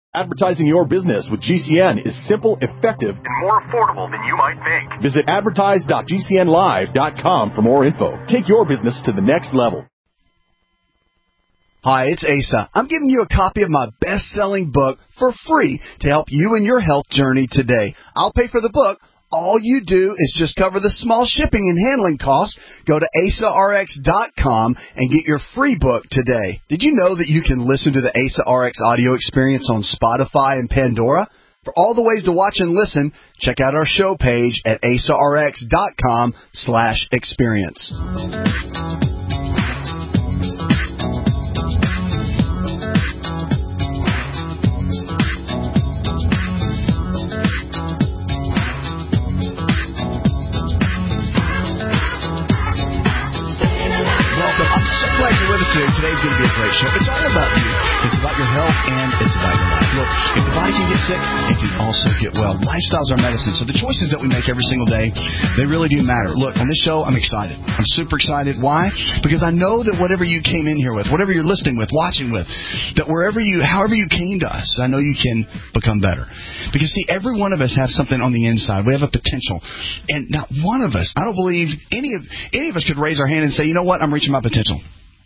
Advertising your business with GCN is simple, effective, and more affordable than you might think. Visit advertise.gcnlive.com for more info. Take your business to the next level. Hi, it's Asa. I'm giving you a copy of my best-selling book for free to help you in your health journey today. I'll pay for the book. All you do is just cover the small shipping and handling costs. Go to AsaRx.com and get your free book today. Did you know that you can listen to the Asa RX audio experience on Spotify and Pandora? For all the ways to watch and listen, check out our show page at AsaRx.com/experience. Today's going to be a great show. It's all about you. It's about your health, and it's about your life. Look, if the body can get sick, it can also get well. Lifestyles are medicine, so the choices that we make every single day, they really do matter. Look, on this show, I'm excited. I'm super excited. Why? Because I know that whatever you came in here with, whatever you're listening with, watching with, that however you came to us, I know you can become better. Because, see, every one of us have something on the inside. We have a potential. And not one of us, I don't believe any of us could raise our hand and say, you know what, I'm reaching my potential.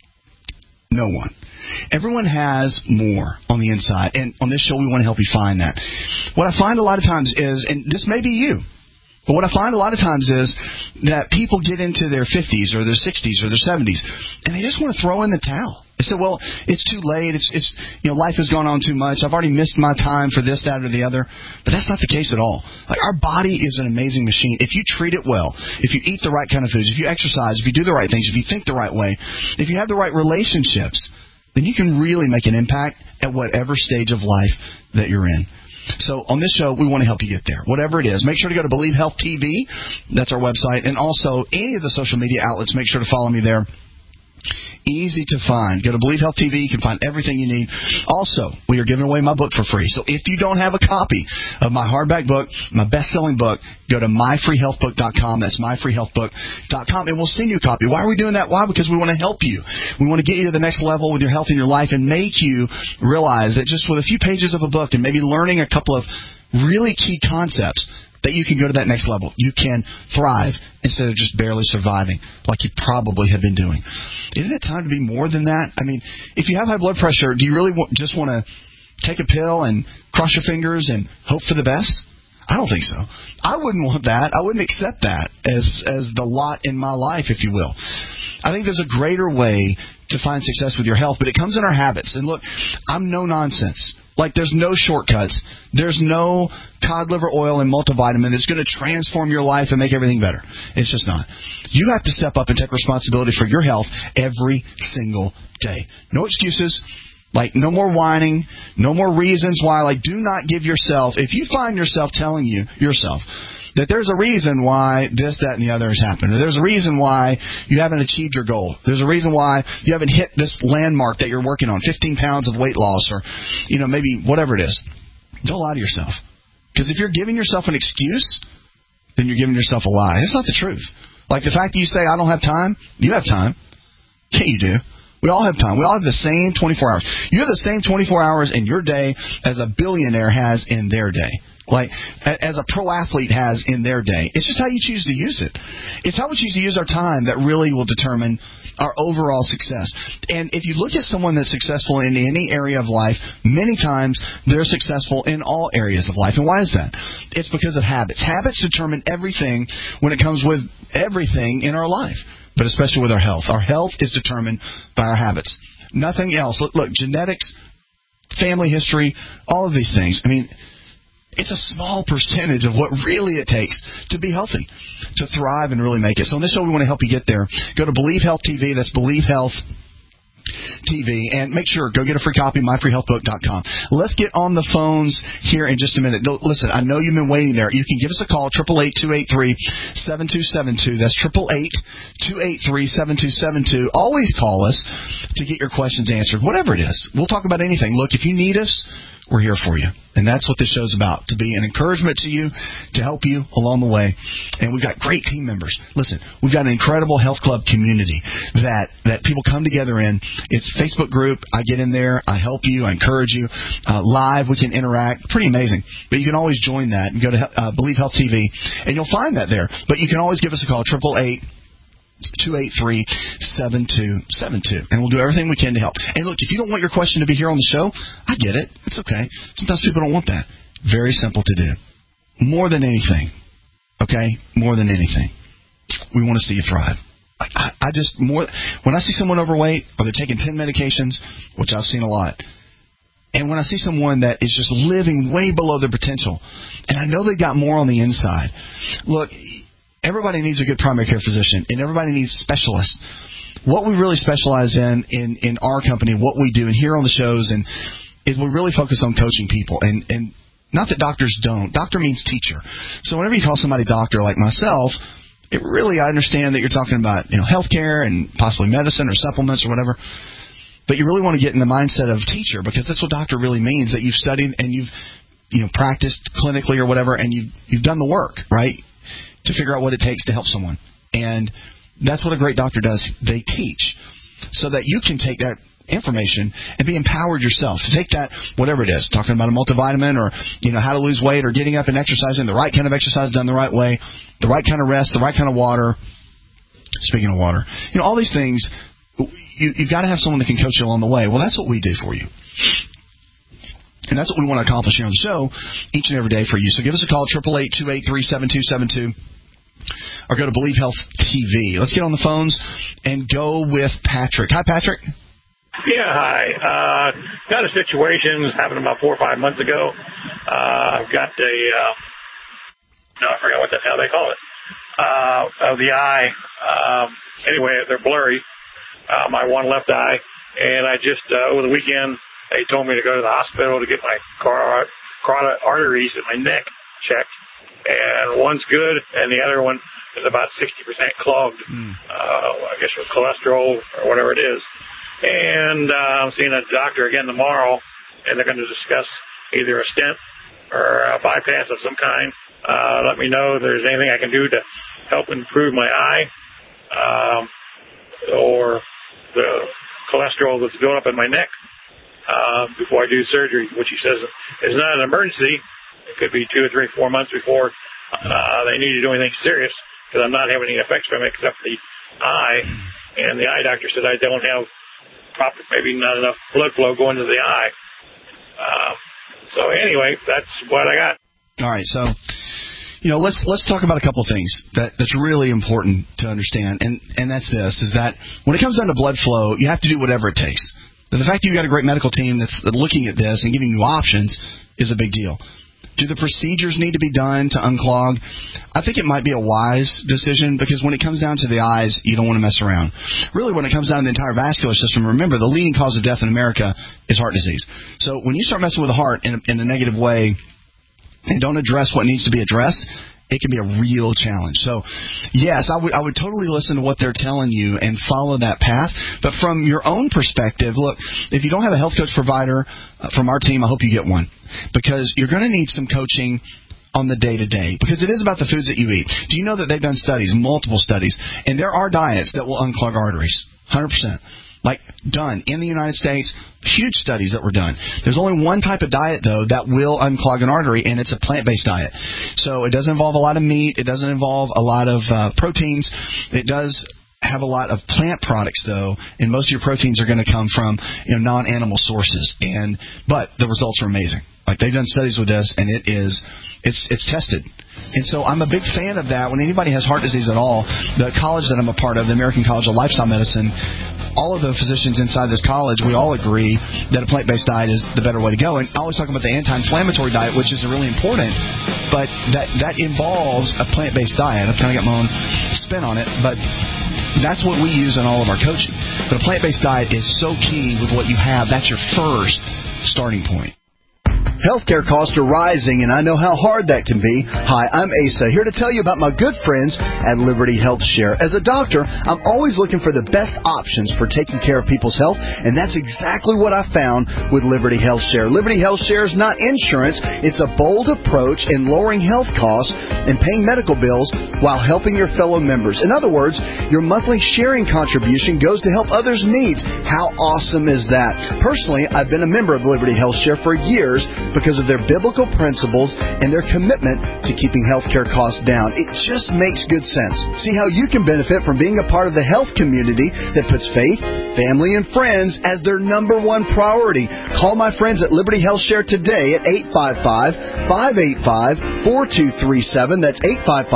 No one. Everyone has more on the inside, and on this show we want to help you find that. What I find a lot of times is, and this may be you, but what I find a lot of times is that people get into their 50s or their 60s or their 70s, and they just want to throw in the towel. They say, well, it's too late. It's life has gone on too much. I've already missed my time for this, that, or the other. But that's not the case at all. Like, our body is an amazing machine. If you treat it well, if you eat the right kind of foods, if you exercise, if you do the right things, if you think the right way, if you have the right relationships, then you can really make an impact at whatever stage of life that you're in. So on this show, we want to help you get there, whatever it is. Make sure to go to Believe Health TV. That's our website. And also, any of the social media outlets, make sure to follow me there. Easy to find. Go to Believe Health TV. You can find everything you need. Also, we are giving away my book for free. So if you don't have a copy of my hardback book, my best-selling book, go to myfreehealthbook.com. That's myfreehealthbook.com, and we'll send you a copy. Why are we doing that? Why? Because we want to help you. We want to get you to the next level with your health and your life and make you realize that just with a few pages of a book and maybe learning a couple of really key concepts, that you can go to that next level. You can thrive instead of just barely surviving like you probably have been doing. Isn't it time to be more than that? I mean, if you have high blood pressure, do you really just want to take a pill and cross your fingers and hope for the best? I don't think so. I wouldn't want that. I wouldn't accept that as the lot in my life, if you will. I think there's a greater way to find success with your health, but it comes in our habits. And look, I'm no nonsense. Like, there's no shortcuts. There's no cod liver oil and multivitamin that's going to transform your life and make everything better. It's just not. You have to step up and take responsibility for your health every single day. No excuses. Like, no more whining. No more reasons why. Like, do not give yourself, if you find yourself telling yourself that there's a reason why this, that, and the other has happened, or there's a reason why you haven't achieved your goal, there's a reason why you haven't hit this landmark that you're working on, 15 pounds of weight loss, or, maybe whatever it is. Don't lie to yourself. Because if you're giving yourself an excuse, then you're giving yourself a lie. It's not the truth. Like the fact that you say, I don't have time, you have time. Yeah, you do. We all have time. We all have the same 24 hours. You have the same 24 hours in your day as a billionaire has in their day. Like, as a pro athlete has in their day. It's just how you choose to use it. It's how we choose to use our time that really will determine our overall success. And if you look at someone that's successful in any area of life, many times they're successful in all areas of life. And why is that? It's because of habits. Habits determine everything when it comes with everything in our life, but especially with our health. Our health is determined by our habits. Nothing else. Look, genetics, family history, all of these things. I mean, it's a small percentage of what really it takes to be healthy, to thrive and really make it. So on this show, we want to help you get there. Go to Believe Health TV. That's Believe Health TV. And make sure, go get a free copy, myfreehealthbook.com. Let's get on the phones here in just a minute. Listen, I know you've been waiting there. You can give us a call, 888-283-7272. That's 888-283-7272. Always call us to get your questions answered, whatever it is. We'll talk about anything. Look, if you need us, we're here for you. And that's what this show's about, to be an encouragement to you, to help you along the way. And we've got great team members. Listen, we've got an incredible health club community that people come together in. It's a Facebook group. I get in there. I help you. I encourage you. Live, we can interact. Pretty amazing. But you can always join that and go to Believe Health TV, and you'll find that there. But you can always give us a call, 888-283-7272. And we'll do everything we can to help. And look, if you don't want your question to be here on the show, I get it. It's okay. Sometimes people don't want that. Very simple to do. More than anything, okay? More than anything, we want to see you thrive. When I see someone overweight or they're taking 10 medications, which I've seen a lot, and when I see someone that is just living way below their potential, and I know they've got more on the inside, look, everybody needs a good primary care physician, and everybody needs specialists. What we really specialize in our company, what we do, and here on the shows, is we really focus on coaching people. And not that doctors don't. Doctor means teacher. So whenever you call somebody doctor like myself, I understand that you're talking about healthcare and possibly medicine or supplements or whatever. But you really want to get in the mindset of teacher, because that's what doctor really means, that you've studied and you've practiced clinically or whatever, and you've done the work, right, to figure out what it takes to help someone. And that's what a great doctor does. They teach so that you can take that information and be empowered yourself to take that, whatever it is, talking about a multivitamin or how to lose weight or getting up and exercising, the right kind of exercise done the right way, the right kind of rest, the right kind of water. Speaking of water, all these things, you've got to have someone that can coach you along the way. Well, that's what we do for you. And that's what we want to accomplish here on the show each and every day for you. So give us a call, 888-283-7272, or go to Believe Health TV. Let's get on the phones and go with Patrick. Hi, Patrick. Yeah, hi. Got a situation happened about 4 or 5 months ago. I've got I forgot what the hell they call it, of the eye. Anyway, they're blurry, my one left eye. And I just, over the weekend, they told me to go to the hospital to get my carotid arteries in my neck checked. And one's good, and the other one is about 60% clogged, I guess with cholesterol or whatever it is. And I'm seeing a doctor again tomorrow, and they're going to discuss either a stent or a bypass of some kind. Let me know if there's anything I can do to help improve my eye, or the cholesterol that's built up in my neck before I do surgery, which he says is not an emergency. It could be 2 or 3 or 4 months before they need to do anything serious, because I'm not having any effects from it except the eye. And the eye doctor said I don't have maybe not enough blood flow going to the eye. So anyway, that's what I got. All right, so let's talk about a couple of things that's really important to understand, and that's this: is that when it comes down to blood flow, you have to do whatever it takes. The fact that you've got a great medical team that's looking at this and giving you options is a big deal. Do the procedures need to be done to unclog? I think it might be a wise decision, because when it comes down to the eyes, you don't want to mess around. Really, when it comes down to the entire vascular system, remember, the leading cause of death in America is heart disease. So when you start messing with the heart in a negative way and don't address what needs to be addressed, it can be a real challenge. So, yes, I would totally listen to what they're telling you and follow that path. But from your own perspective, look, if you don't have a health coach provider from our team, I hope you get one, because you're going to need some coaching on the day-to-day, because it is about the foods that you eat. Do you know that they've done studies, multiple studies, and there are diets that will unclog arteries, 100%. Like, done in the United States, huge studies that were done. There's only one type of diet, though, that will unclog an artery, and it's a plant-based diet. So it doesn't involve a lot of meat. It doesn't involve a lot of proteins. It does have a lot of plant products, though, and most of your proteins are going to come from non-animal sources. But the results are amazing. Like, they've done studies with this, and it's tested. And so I'm a big fan of that. When anybody has heart disease at all, the college that I'm a part of, the American College of Lifestyle Medicine, all of the physicians inside this college, we all agree that a plant-based diet is the better way to go. And I always talk about the anti-inflammatory diet, which is really important, but that involves a plant-based diet. I've kind of got my own spin on it, but that's what we use in all of our coaching. But a plant-based diet is so key with what you have. That's your first starting point. Healthcare costs are rising, and I know how hard that can be. Hi, I'm Asa, here to tell you about my good friends at Liberty Health Share. As a doctor, I'm always looking for the best options for taking care of people's health, and that's exactly what I found with Liberty Health Share. Liberty Health Share is not insurance. It's a bold approach in lowering health costs and paying medical bills while helping your fellow members. In other words, your monthly sharing contribution goes to help others' needs. How awesome is that? Personally, I've been a member of Liberty Health Share for years because of their biblical principles and their commitment to keeping healthcare costs down. It just makes good sense. See how you can benefit from being a part of the health community that puts faith, family, and friends as their number one priority. Call my friends at Liberty Health Share today at 855-585-4237. That's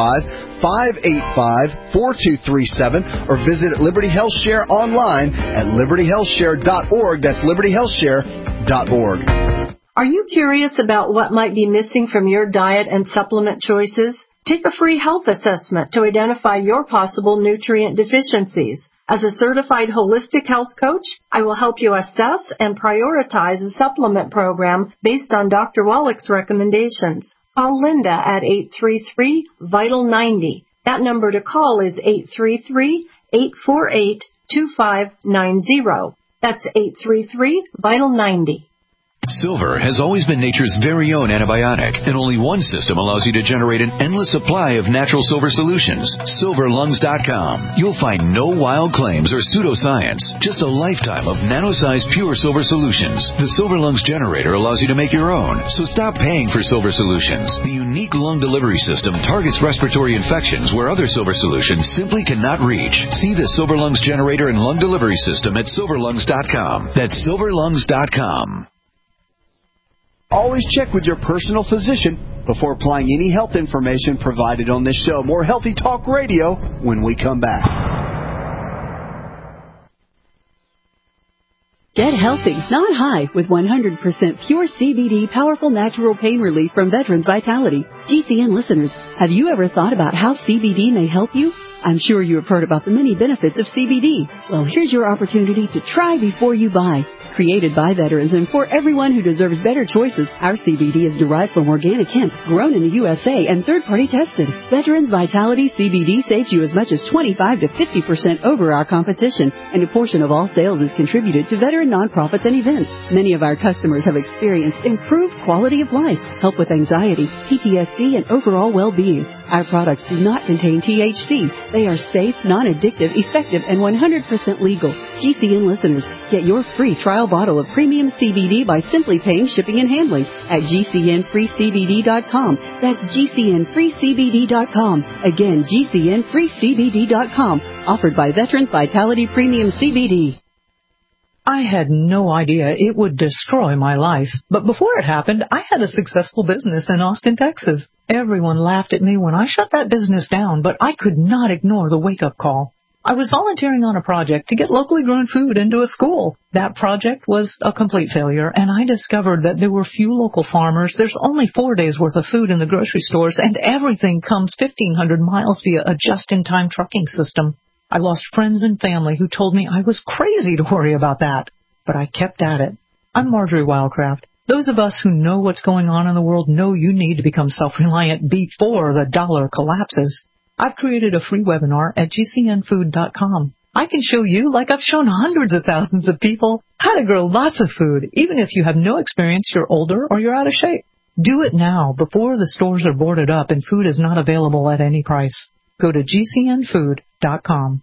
855-585-4237, or visit Liberty Health Share online at libertyhealthshare.org. That's libertyhealthshare.org. Are you curious about what might be missing from your diet and supplement choices? Take a free health assessment to identify your possible nutrient deficiencies. As a certified holistic health coach, I will help you assess and prioritize a supplement program based on Dr. Wallach's recommendations. Call Linda at 833-VITAL-90. That number to call is 833-848-2590. That's 833-VITAL-90. Silver has always been nature's very own antibiotic, and only one system allows you to generate an endless supply of natural silver solutions. SilverLungs.com. You'll find no wild claims or pseudoscience, just a lifetime of nano-sized pure silver solutions. The Silver Lungs generator allows you to make your own, so stop paying for silver solutions. The unique lung delivery system targets respiratory infections where other silver solutions simply cannot reach. See the Silver Lungs generator and lung delivery system at SilverLungs.com. That's SilverLungs.com. Always check with your personal physician before applying any health information provided on this show. More Healthy Talk Radio when we come back. Get healthy, not high, with 100% pure CBD powerful natural pain relief from Veterans Vitality. GCN listeners, have you ever thought about how CBD may help you? I'm sure you have heard about the many benefits of CBD. Well, here's your opportunity to try before you buy. Created by veterans and for everyone who deserves better choices, our CBD is derived from organic hemp, grown in the USA, and third-party tested. Veterans Vitality CBD saves you as much as 25 to 50% over our competition, and a portion of all sales is contributed to veteran nonprofits and events. Many of our customers have experienced improved quality of life, help with anxiety, PTSD, and overall well-being. Our products do not contain THC. They are safe, non-addictive, effective, and 100% legal. GCN listeners, get your free trial bottle of premium CBD by simply paying shipping and handling at GCNFreeCBD.com. That's GCNFreeCBD.com. Again, GCNFreeCBD.com. Offered by Veterans Vitality Premium CBD. I had no idea it would destroy my life. But before it happened, I had a successful business in Austin, Texas. Everyone laughed at me when I shut that business down, but I could not ignore the wake-up call. I was volunteering on a project to get locally grown food into a school. That project was a complete failure, and I discovered that there were few local farmers. There's only 4 days' worth of food in the grocery stores, and everything comes 1,500 miles via a just-in-time trucking system. I lost friends and family who told me I was crazy to worry about that, but I kept at it. I'm Marjorie Wildcraft. Those of us who know what's going on in the world know you need to become self-reliant before the dollar collapses. I've created a free webinar at GCNfood.com. I can show you, like I've shown hundreds of thousands of people, how to grow lots of food, even if you have no experience, you're older, or you're out of shape. Do it now, before the stores are boarded up and food is not available at any price. Go to GCNfood.com.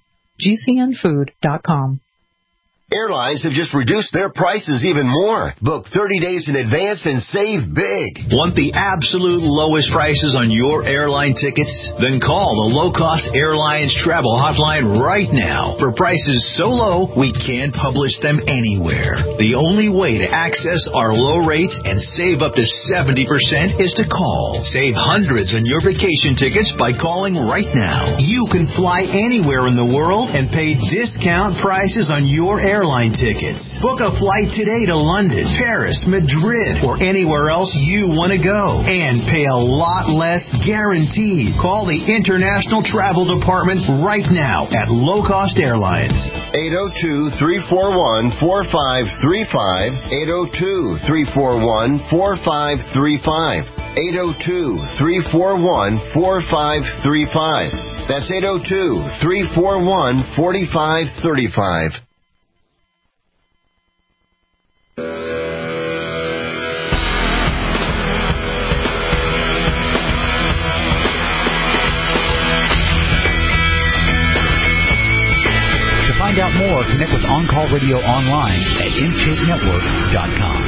GCNfood.com. Airlines have just reduced their prices even more. Book 30 days in advance and save big. Want the absolute lowest prices on your airline tickets? Then call the Low Cost Airlines Travel Hotline right now. For prices so low, we can't publish them anywhere. The only way to access our low rates and save up to 70% is to call. Save hundreds on your vacation tickets by calling right now. You can fly anywhere in the world and pay discount prices on your airline airline tickets. Book a flight today to London, Paris, Madrid, or anywhere else you want to go. And pay a lot less guaranteed. Call the International Travel Department right now at Low Cost Airlines. 802-341-4535. 802-341-4535. 802-341-4535. That's 802-341-4535. To find out more, connect with On Call Radio online at IntakeNetwork.com.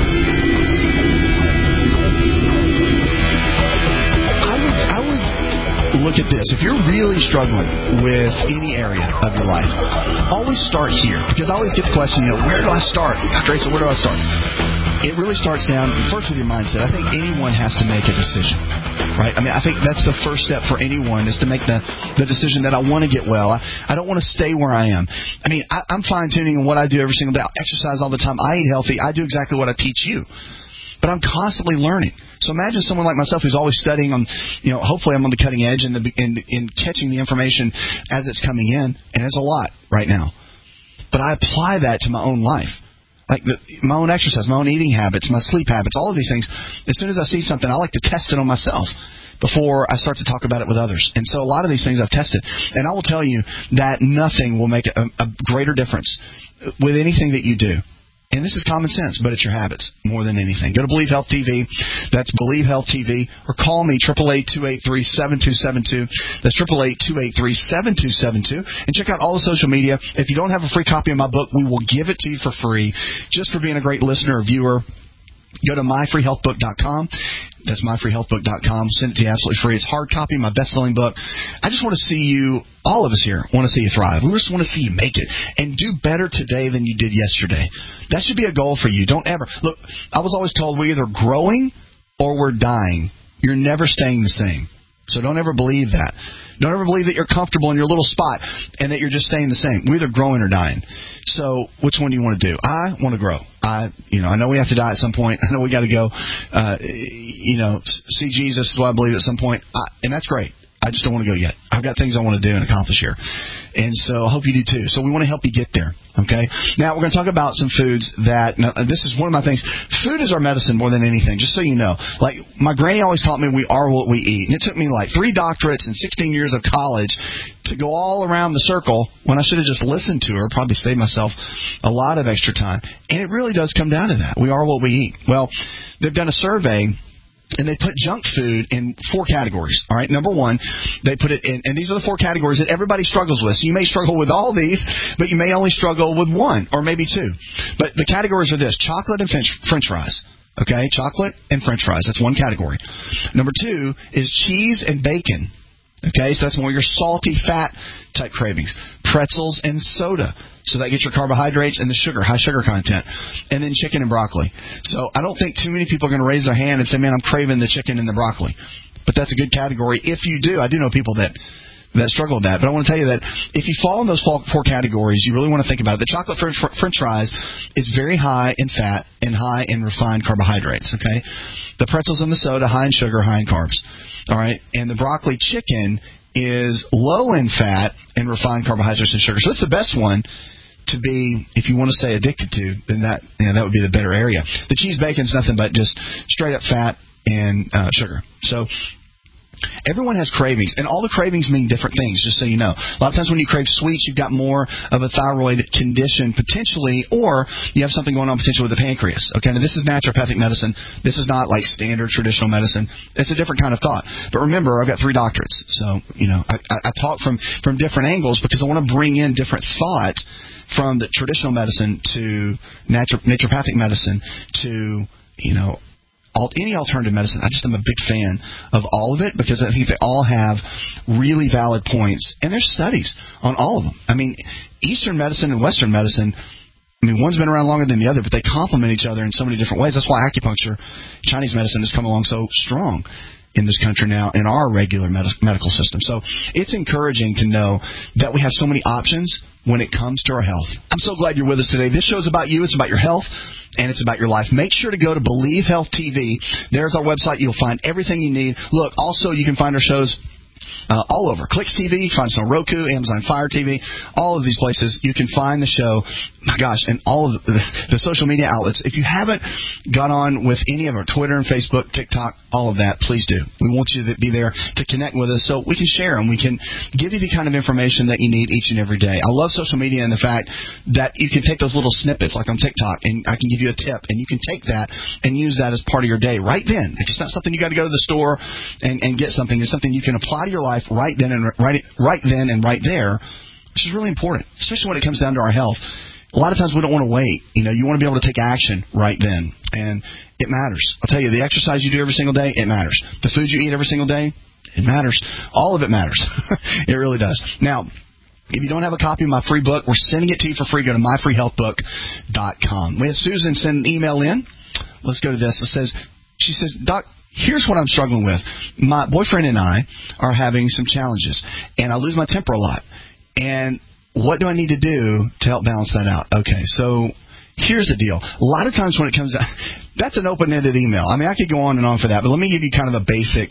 Look at this. If you're really struggling with any area of your life, always start here. Because I always get the question, where do I start? Dr. Asa, where do I start? It really starts down, first with your mindset. I think anyone has to make a decision, right? I mean, I think that's the first step for anyone is to make the decision that I want to get well. I don't want to stay where I am. I mean, I'm fine-tuning what I do every single day. I exercise all the time. I eat healthy. I do exactly what I teach you. But I'm constantly learning. So imagine someone like myself who's always studying on, hopefully I'm on the cutting edge in catching the information as it's coming in, and it's a lot right now. But I apply that to my own life. Like my own exercise, my own eating habits, my sleep habits, all of these things. As soon as I see something, I like to test it on myself before I start to talk about it with others. And so a lot of these things I've tested. And I will tell you that nothing will make a greater difference with anything that you do. And this is common sense, but it's your habits more than anything. Go to Believe Health TV. That's Believe Health TV. Or call me, 888-283-7272. That's 888-283-7272. And check out all the social media. If you don't have a free copy of my book, we will give it to you for free just for being a great listener or viewer. Go to myfreehealthbook.com. That's myfreehealthbook.com. Send it to you absolutely free. It's hard copy, my best-selling book. I just want to see you, all of us here, want to see you thrive. We just want to see you make it and do better today than you did yesterday. That should be a goal for you. Don't ever. Look, I was always told we're either growing or we're dying. You're never staying the same. So don't ever believe that. Don't ever believe that you're comfortable in your little spot and that you're just staying the same. We're either growing or dying. So which one do you want to do? I want to grow. I know we have to die at some point. I know we got to go, see Jesus, is what I believe at some point. And that's great. I just don't want to go yet. I've got things I want to do and accomplish here. And so I hope you do too. So we want to help you get there. Okay? Now we're going to talk about some foods this is one of my things. Food is our medicine more than anything, just so you know. Like my granny always taught me we are what we eat. And it took me like 3 doctorates and 16 years of college to go all around the circle when I should have just listened to her, probably saved myself a lot of extra time. And it really does come down to that. We are what we eat. Well, they've done a survey. And they put junk food in 4 categories. All right, number 1, they put it in, and these are the 4 categories that everybody struggles with. So you may struggle with all these, but you may only struggle with 1 or maybe 2. But the categories are this: chocolate and French fries. Okay, chocolate and French fries. That's one category. Number 2 is cheese and bacon. Okay, so that's more your salty, fat type cravings. Pretzels and soda. So that gets your carbohydrates and the sugar, high sugar content. And then chicken and broccoli. So I don't think too many people are going to raise their hand and say, man, I'm craving the chicken and the broccoli. But that's a good category if you do. I do know people that struggle with that. But I want to tell you that if you fall in those 4 categories, you really want to think about it. The chocolate French fries is very high in fat and high in refined carbohydrates. Okay, the pretzels and the soda, high in sugar, high in carbs. All right, and the broccoli chicken is low in fat and refined carbohydrates and sugar. So it's the best one to be, if you want to stay addicted to, then that would be the better area. The cheese bacon's nothing but just straight up fat and sugar. So everyone has cravings, and all the cravings mean different things, just so you know. A lot of times when you crave sweets, you've got more of a thyroid condition potentially, or you have something going on potentially with the pancreas. Okay, now this is naturopathic medicine. This is not like standard traditional medicine. It's a different kind of thought. But remember, I've got 3 doctorates, so I talk from different angles because I want to bring in different thoughts from the traditional medicine to naturopathic medicine to any alternative medicine. I just am a big fan of all of it because I think they all have really valid points. And there's studies on all of them. I mean, Eastern medicine and Western medicine I mean, one's been around longer than the other, but they complement each other in so many different ways. That's why acupuncture, Chinese medicine, has come along so strong in this country now in our regular medical system. So it's encouraging to know that we have so many options when it comes to our health. I'm so glad you're with us today. This show's about you. It's about your health, and it's about your life. Make sure to go to Believe Health TV. There's our website. You'll find everything you need. Look, also, you can find our shows all over. Clicks TV, find us on Roku, Amazon Fire TV, all of these places. You can find the show, my gosh, and all of the social media outlets. If you haven't got on with any of our Twitter and Facebook, TikTok, all of that, please do. We want you to be there to connect with us so we can share and we can give you the kind of information that you need each and every day. I love social media and the fact that you can take those little snippets like on TikTok, and I can give you a tip, and you can take that and use that as part of your day right then. It's not something you got to go to the store and get something. It's something you can apply to your life right then and right there, which is really important, especially when it comes down to our health. A lot of times we don't want to wait. You want to be able to take action right then, and it matters. I'll tell you, the exercise you do every single day, it matters. The food you eat every single day, it matters. All of it matters. It really does. Now, if you don't have a copy of my free book, we're sending it to you for free. Go to myfreehealthbook.com. We had Susan send an email in. Let's go to this. She says, Doc, here's what I'm struggling with. My boyfriend and I are having some challenges, and I lose my temper a lot. And what do I need to do to help balance that out? Okay, so here's the deal. A lot of times when it comes to that's an open-ended email. I mean, I could go on and on for that, but let me give you kind of a basic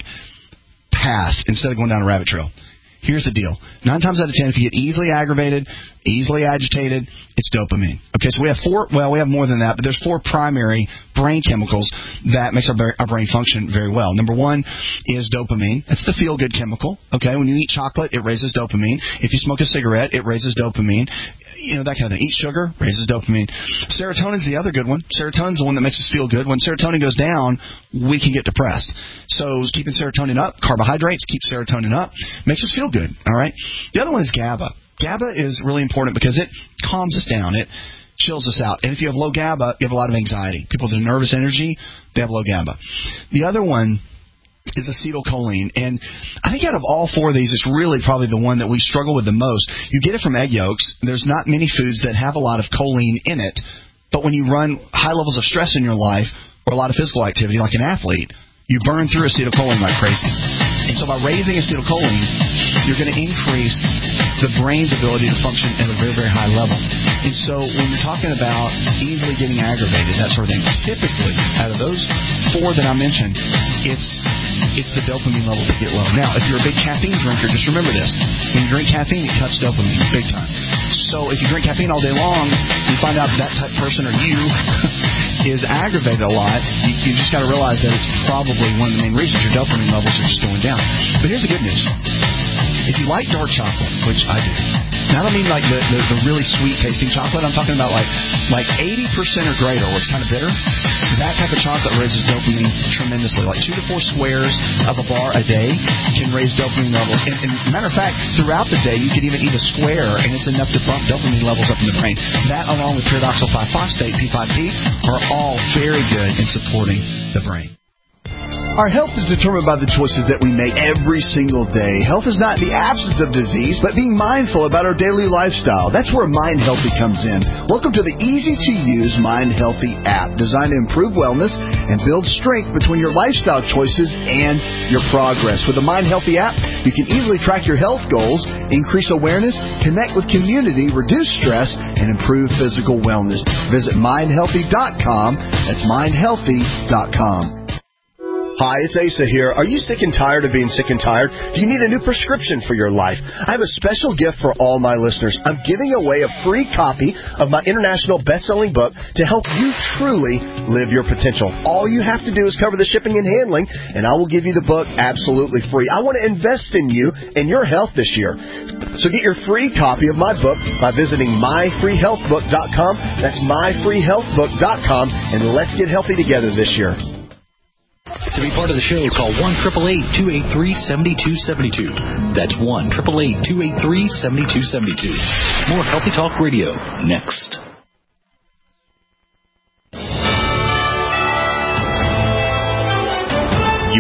path instead of going down a rabbit trail. Here's the deal. 9 times out of 10, if you get easily aggravated, easily agitated, it's dopamine. Okay, so we have we have more than that, but there's 4 primary brain chemicals that makes our brain function very well. Number 1 is dopamine. That's the feel-good chemical. Okay, when you eat chocolate, it raises dopamine. If you smoke a cigarette, it raises dopamine. That kind of thing. Eat sugar, raises dopamine. Serotonin's the other good one. Serotonin's the one that makes us feel good. When serotonin goes down, we can get depressed. So keeping serotonin up, carbohydrates, keep serotonin up, makes us feel good. All right? The other one is GABA. GABA is really important because it calms us down. It chills us out. And if you have low GABA, you have a lot of anxiety. People with nervous energy, they have low GABA. The other one is acetylcholine. And I think out of all 4 of these, it's really probably the one that we struggle with the most. You get it from egg yolks. There's not many foods that have a lot of choline in it. But when you run high levels of stress in your life or a lot of physical activity like an athlete, you burn through acetylcholine like crazy. And so by raising acetylcholine, you're going to increase the brain's ability to function at a very, very high level. And so when you're talking about easily getting aggravated, that sort of thing, typically out of those 4 that I mentioned, it's the dopamine levels that get low. Now, if you're a big caffeine drinker, just remember this. When you drink caffeine, it cuts dopamine big time. So if you drink caffeine all day long, you find out that type of person or you is aggravated a lot, you just got to realize that it's probably one of the main reasons your dopamine levels are just going down. But here's the good news. If you like dark chocolate, which I do, now I don't mean like the really sweet tasting chocolate. I'm talking about like 80% or greater, where it's kind of bitter. That type of chocolate raises dopamine tremendously. Like 2 to 4 squares of a bar a day can raise dopamine levels. And matter of fact, throughout the day, you could even eat a square, and it's enough to bump dopamine levels up in the brain. That, along with pyridoxal 5-phosphate, P5P, are all very good in supporting the brain. Our health is determined by the choices that we make every single day. Health is not the absence of disease, but being mindful about our daily lifestyle. That's where Mind Healthy comes in. Welcome to the easy-to-use Mind Healthy app, designed to improve wellness and build strength between your lifestyle choices and your progress. With the Mind Healthy app, you can easily track your health goals, increase awareness, connect with community, reduce stress, and improve physical wellness. Visit mindhealthy.com. That's mindhealthy.com. Hi, it's Asa here. Are you sick and tired of being sick and tired? Do you need a new prescription for your life? I have a special gift for all my listeners. I'm giving away a free copy of my international best-selling book to help you truly live your potential. All you have to do is cover the shipping and handling, and I will give you the book absolutely free. I want to invest in you and your health this year. So get your free copy of my book by visiting myfreehealthbook.com. That's myfreehealthbook.com, and let's get healthy together this year. To be part of the show, call 1-888-283-7272. That's 1-888-283-7272. More Healthy Talk Radio next.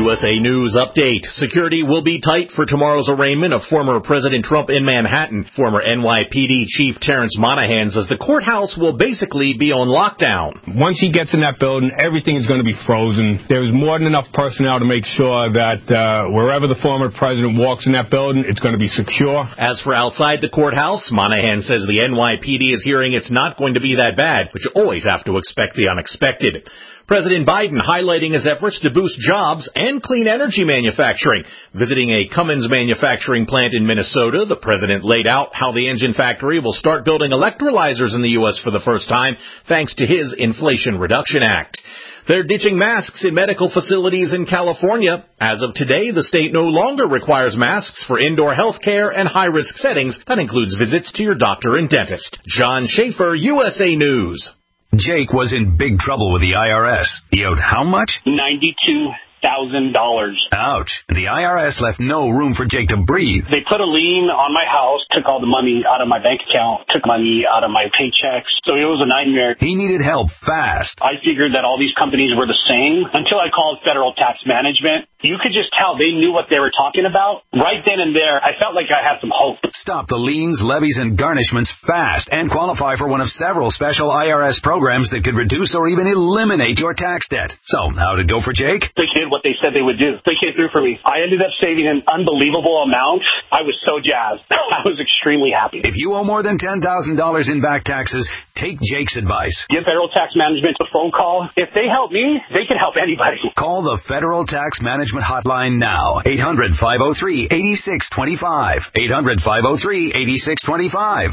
USA News update. Security will be tight for tomorrow's arraignment of former President Trump in Manhattan. Former NYPD Chief Terrence Monahan says the courthouse will basically be on lockdown. Once he gets in that building, everything is going to be frozen. There's more than enough personnel to make sure that wherever the former president walks in that building, it's going to be secure. As for outside the courthouse, Monahan says the NYPD is hearing it's not going to be that bad, but you always have to expect the unexpected. President Biden highlighting his efforts to boost jobs and clean energy manufacturing. Visiting a Cummins manufacturing plant in Minnesota, the president laid out how the engine factory will start building electrolyzers in the U.S. for the first time, thanks to his Inflation Reduction Act. They're ditching masks in medical facilities in California. As of today, the state no longer requires masks for indoor health care and high-risk settings. That includes visits to your doctor and dentist. John Schaefer, USA News. Jake was in big trouble with the IRS. He owed how much? $92,000. Ouch. The IRS left no room for Jake to breathe. They put a lien on my house, took all the money out of my bank account, took money out of my paychecks. So it was a nightmare. He needed help fast. I figured that all these companies were the same until I called Federal Tax Management. You could just tell they knew what they were talking about. Right then and there, I felt like I had some hope. Stop the liens, levies, and garnishments fast and qualify for one of several special IRS programs that could reduce or even eliminate your tax debt. So, how'd it go for Jake? They did what they said they would do. They came through for me. I ended up saving an unbelievable amount. I was so jazzed. I was extremely happy. If you owe more than $10,000 in back taxes, take Jake's advice. Give Federal Tax Management a phone call. If they help me, they can help anybody. Call the Federal Tax Management hotline now. 800-503-8625. 800-503-8625.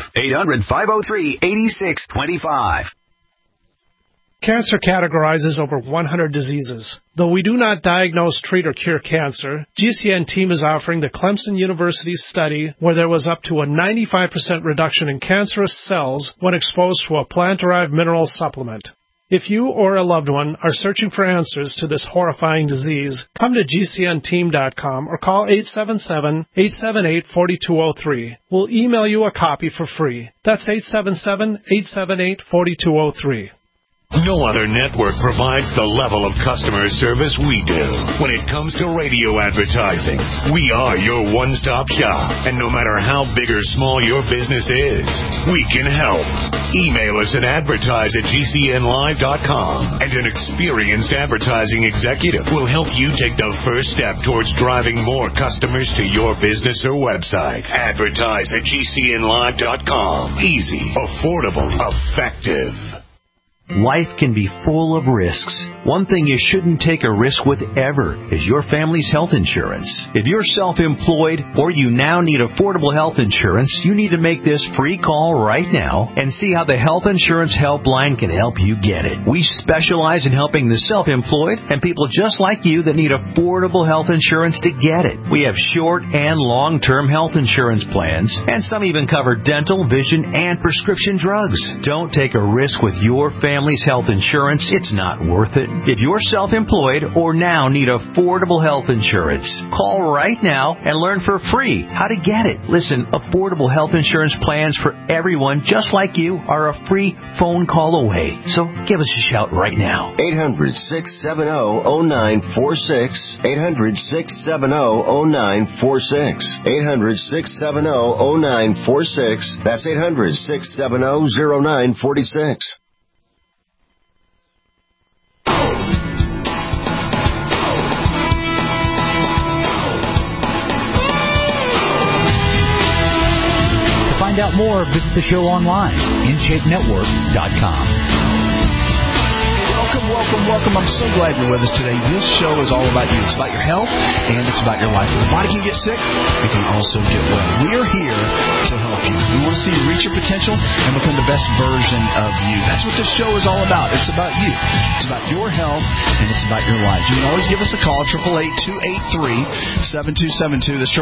800-503-8625. Cancer categorizes over 100 diseases. Though we do not diagnose, treat, or cure cancer, GCN team is offering the Clemson University study where there was up to a 95% reduction in cancerous cells when exposed to a plant-derived mineral supplement. If you or a loved one are searching for answers to this horrifying disease, come to GCNteam.com or call 877-878-4203. We'll email you a copy for free. That's 877-878-4203. No other network provides the level of customer service we do. When it comes to radio advertising, we are your one-stop shop. And no matter how big or small your business is, we can help. Email us at advertise@gcnlive.com, and an experienced advertising executive will help you take the first step towards driving more customers to your business or website. Advertise@gcnlive.com. Easy, affordable, effective. Life can be full of risks. One thing you shouldn't take a risk with ever is your family's health insurance. If you're self-employed or you now need affordable health insurance, you need to make this free call right now and see how the Health Insurance Helpline can help you get it. We specialize in helping the self-employed and people just like you that need affordable health insurance to get it. We have short and long-term health insurance plans, and some even cover dental, vision, and prescription drugs. Don't take a risk with your family's health insurance. It's not worth it. If you're self-employed or now need affordable health insurance, call right now and learn for free how to get it. Listen, affordable health insurance plans for everyone just like you are a free phone call away. So give us a shout right now. 800-670-0946. 800-670-0946. 800-670-0946. That's 800-670-0946. Find out more, visit the show online, InShapeNetwork.com. Welcome. I'm so glad you're with us today. This show is all about you. It's about your health, and it's about your life. If the body can get sick, it can also get well. We are here to help you. We want to see you reach your potential and become the best version of you. That's what this show is all about. It's about you. It's about your health, and it's about your life. You can always give us a call, 888-283-7272. That's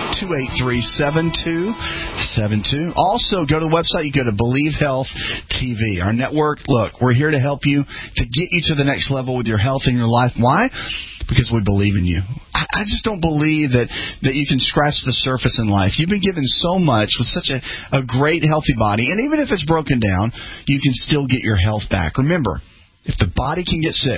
888-283-7272. Also, go to the website. You go to Believe Health TV. Our network, look, we're here to help you to get you to the next level with your health and your life. Why? Because we believe in you. I just don't believe that you can scratch the surface in life. You've been given so much with such a great, healthy body. And even if it's broken down, you can still get your health back. Remember, if the body can get sick,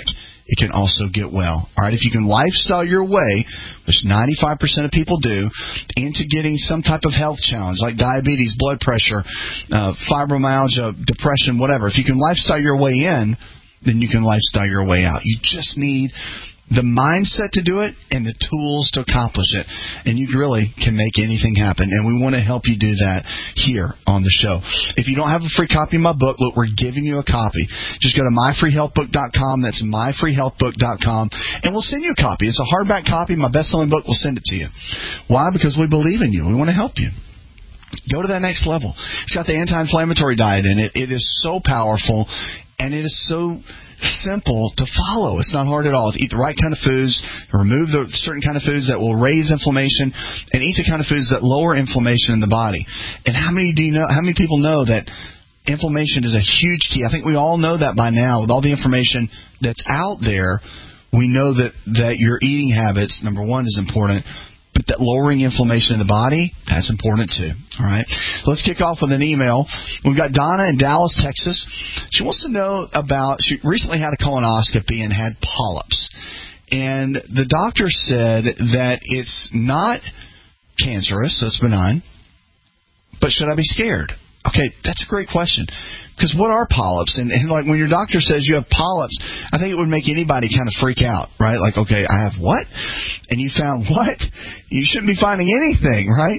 it can also get well. All right, if you can lifestyle your way, which 95% of people do, into getting some type of health challenge like diabetes, blood pressure, fibromyalgia, depression, whatever. If you can lifestyle your way in, then you can lifestyle your way out. You just need the mindset to do it and the tools to accomplish it. And you really can make anything happen. And we want to help you do that here on the show. If you don't have a free copy of my book, look, we're giving you a copy. Just go to myfreehealthbook.com. That's myfreehealthbook.com. And we'll send you a copy. It's a hardback copy. My best-selling book. We'll send it to you. Why? Because we believe in you. We want to help you. Go to that next level. It's got the anti-inflammatory diet in it. It is so powerful, and it is so simple to follow. It's not hard at all. To eat the right kind of foods, remove the certain kind of foods that will raise inflammation, and eat the kind of foods that lower inflammation in the body. And how many people know that inflammation is a huge key? I think we all know that by now. With all the information that's out there, we know that your eating habits, number one, is important. But that lowering inflammation in the body, that's important too. All right. Let's kick off with an email. We've got Donna in Dallas, Texas. She wants to know about, she recently had a colonoscopy and had polyps. And the doctor said that it's not cancerous, so it's benign. But should I be scared? Okay, that's a great question. Because what are polyps? And like when your doctor says you have polyps, I think it would make anybody kind of freak out, right? Like, okay, I have what? And you found what? You shouldn't be finding anything, right?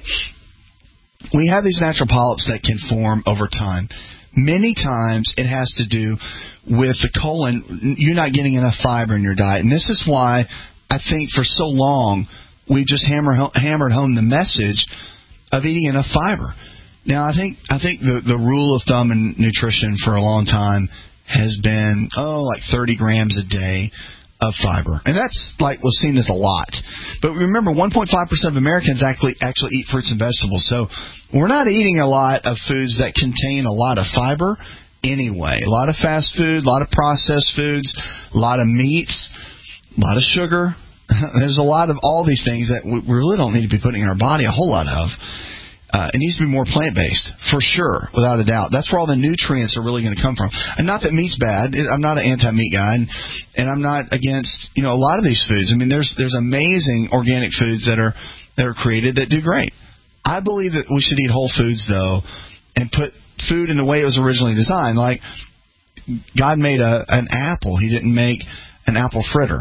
We have these natural polyps that can form over time. Many times it has to do with the colon, you not getting enough fiber in your diet. And this is why I think for so long we just hammered home the message of eating enough fiber. Now, I think the rule of thumb in nutrition for a long time has been, like 30 grams a day of fiber. And that's was seen as a lot. But remember, 1.5% of Americans actually eat fruits and vegetables. So we're not eating a lot of foods that contain a lot of fiber anyway. A lot of fast food, a lot of processed foods, a lot of meats, a lot of sugar. There's a lot of all these things that we really don't need to be putting in our body a whole lot of. It needs to be more plant-based, for sure, without a doubt. That's where all the nutrients are really going to come from. And not that meat's bad. I'm not an anti-meat guy, and I'm not against a lot of these foods. I mean, there's amazing organic foods that are created that do great. I believe that we should eat whole foods, though, and put food in the way it was originally designed. Like, God made an apple. He didn't make an apple fritter.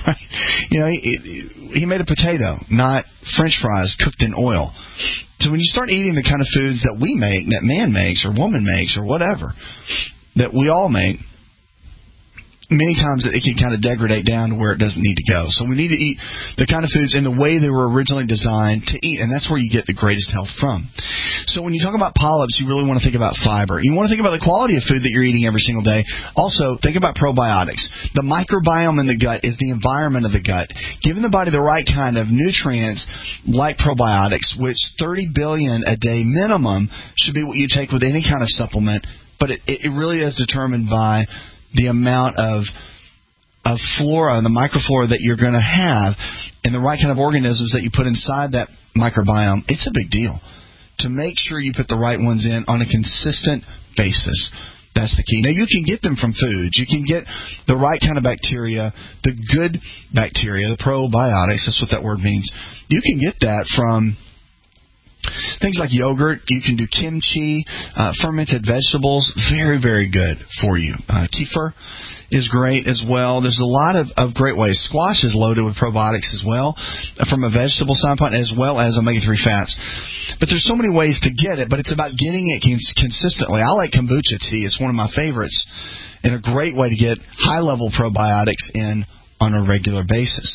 He made a potato, not French fries cooked in oil. So when you start eating the kind of foods that we make, that man makes or woman makes or whatever, that we all make, many times it can kind of degrade down to where it doesn't need to go. So we need to eat the kind of foods in the way they were originally designed to eat, and that's where you get the greatest health from. So when you talk about polyps, you really want to think about fiber. You want to think about the quality of food that you're eating every single day. Also, think about probiotics. The microbiome in the gut is the environment of the gut. Giving the body the right kind of nutrients like probiotics, which 30 billion a day minimum should be what you take with any kind of supplement, but it really is determined by the amount of flora, the microflora that you're going to have, and the right kind of organisms that you put inside that microbiome. It's a big deal to make sure you put the right ones in on a consistent basis. That's the key. Now, you can get them from foods. You can get the right kind of bacteria, the good bacteria, the probiotics. That's what that word means. You can get that from things like yogurt. You can do kimchi, fermented vegetables. Very, very good for you. Kefir is great as well. There's a lot of great ways. Squash is loaded with probiotics as well from a vegetable standpoint, as well as omega-3 fats. But there's so many ways to get it, but it's about getting it consistently. I like kombucha tea. It's one of my favorites and a great way to get high-level probiotics in on a regular basis.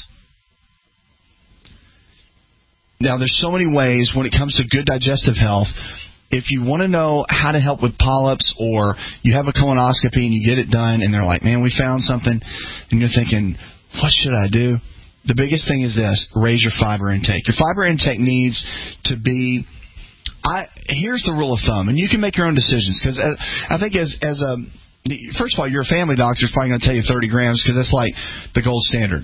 Now, there's so many ways when it comes to good digestive health. If you want to know how to help with polyps, or you have a colonoscopy and you get it done and they're like, man, we found something, and you're thinking, what should I do? The biggest thing is this: raise your fiber intake. Your fiber intake needs to be, here's the rule of thumb, and you can make your own decisions, because I think first of all, your family doctor is probably going to tell you 30 grams because that's like the gold standard.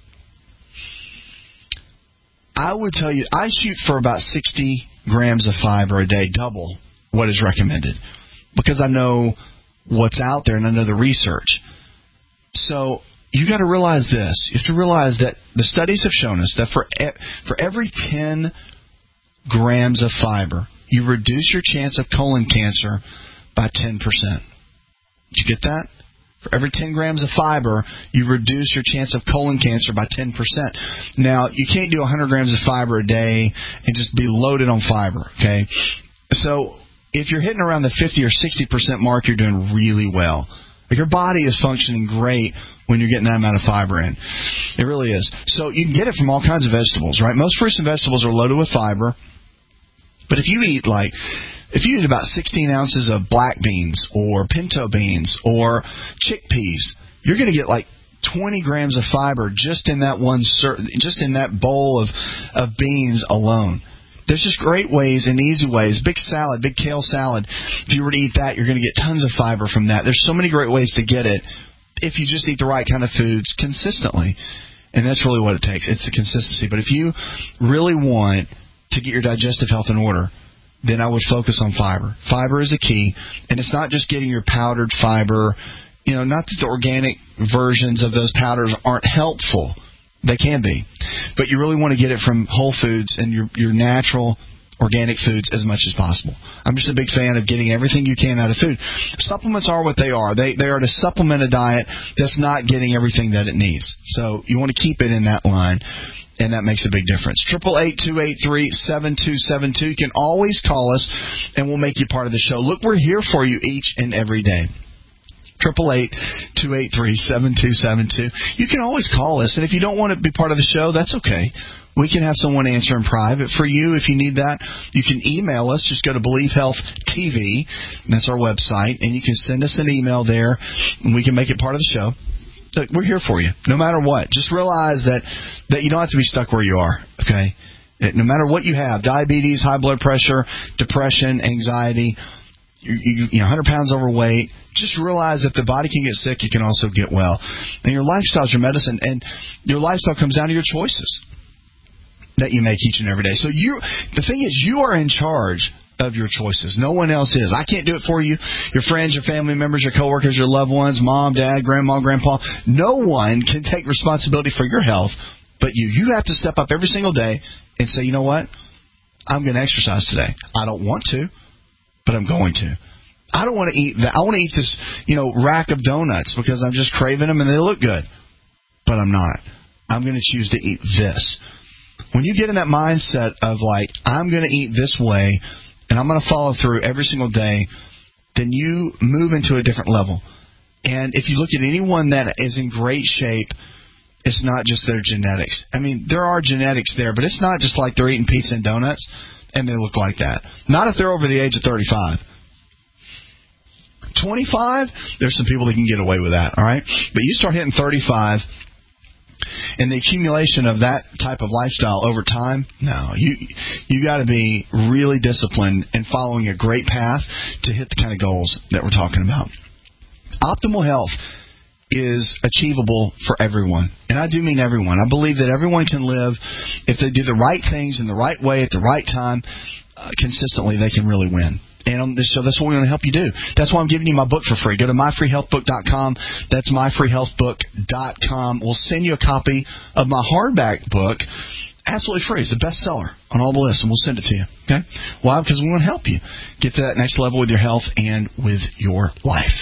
I would tell you, I shoot for about 60 grams of fiber a day, double what is recommended, because I know what's out there and I know the research. So you got to realize this. You have to realize that the studies have shown us that for every 10 grams of fiber, you reduce your chance of colon cancer by 10%. Did you get that? For every 10 grams of fiber, you reduce your chance of colon cancer by 10%. Now, you can't do 100 grams of fiber a day and just be loaded on fiber, okay? So if you're hitting around the 50 or 60% mark, you're doing really well. Like, your body is functioning great when you're getting that amount of fiber in. It really is. So you can get it from all kinds of vegetables, right? Most fruits and vegetables are loaded with fiber. But if you eat about 16 ounces of black beans or pinto beans or chickpeas, you're going to get like 20 grams of fiber just in that bowl of beans alone. There's just great ways and easy ways. Big kale salad. If you were to eat that, you're going to get tons of fiber from that. There's so many great ways to get it if you just eat the right kind of foods consistently. And that's really what it takes. It's the consistency. But if you really want to get your digestive health in order, then I would focus on fiber. Fiber is a key, and it's not just getting your powdered fiber. Not that the organic versions of those powders aren't helpful. They can be. But you really want to get it from whole foods and your natural organic foods as much as possible. I'm just a big fan of getting everything you can out of food. Supplements are what they are. They are to supplement a diet that's not getting everything that it needs. So you want to keep it in that line. And that makes a big difference. 888-283-7272. You can always call us, and we'll make you part of the show. Look, we're here for you each and every day. 888-283-7272. You can always call us, and if you don't want to be part of the show, that's okay. We can have someone answer in private for you if you need that. You can email us. Just go to Believe Health TV. That's our website, and you can send us an email there, and we can make it part of the show. Look, we're here for you, no matter what. Just realize that you don't have to be stuck where you are, okay? No matter what you have, diabetes, high blood pressure, depression, anxiety, you're 100 pounds overweight, just realize that the body can get sick, you can also get well. And your lifestyle is your medicine, and your lifestyle comes down to your choices that you make each and every day. So the thing is, you are in charge of your choices. No one else is. I can't do it for you. Your friends, your family members, your coworkers, your loved ones, mom, dad, grandma, grandpa. No one can take responsibility for your health but you. You have to step up every single day and say, you know what? I'm going to exercise today. I don't want to, but I'm going to. I don't want to eat that. I want to eat this, rack of donuts because I'm just craving them and they look good, but I'm not. I'm going to choose to eat this. When you get in that mindset of like, I'm going to eat this way and I'm going to follow through every single day, then you move into a different level. And if you look at anyone that is in great shape, it's not just their genetics. I mean, there are genetics there, but it's not just like they're eating pizza and donuts and they look like that. Not if they're over the age of 35. 25, there's some people that can get away with that, all right? But you start hitting 35, and the accumulation of that type of lifestyle over time, no, you got to be really disciplined and following a great path to hit the kind of goals that we're talking about. Optimal health is achievable for everyone, and I do mean everyone. I believe that everyone can live if they do the right things in the right way at the right time, consistently. They can really win. And on this show, that's what we want to help you do. That's why I'm giving you my book for free. Go to myfreehealthbook.com. That's myfreehealthbook.com. We'll send you a copy of my hardback book, absolutely free. It's a bestseller on all the lists, and we'll send it to you. Okay? Why? Because we want to help you get to that next level with your health and with your life.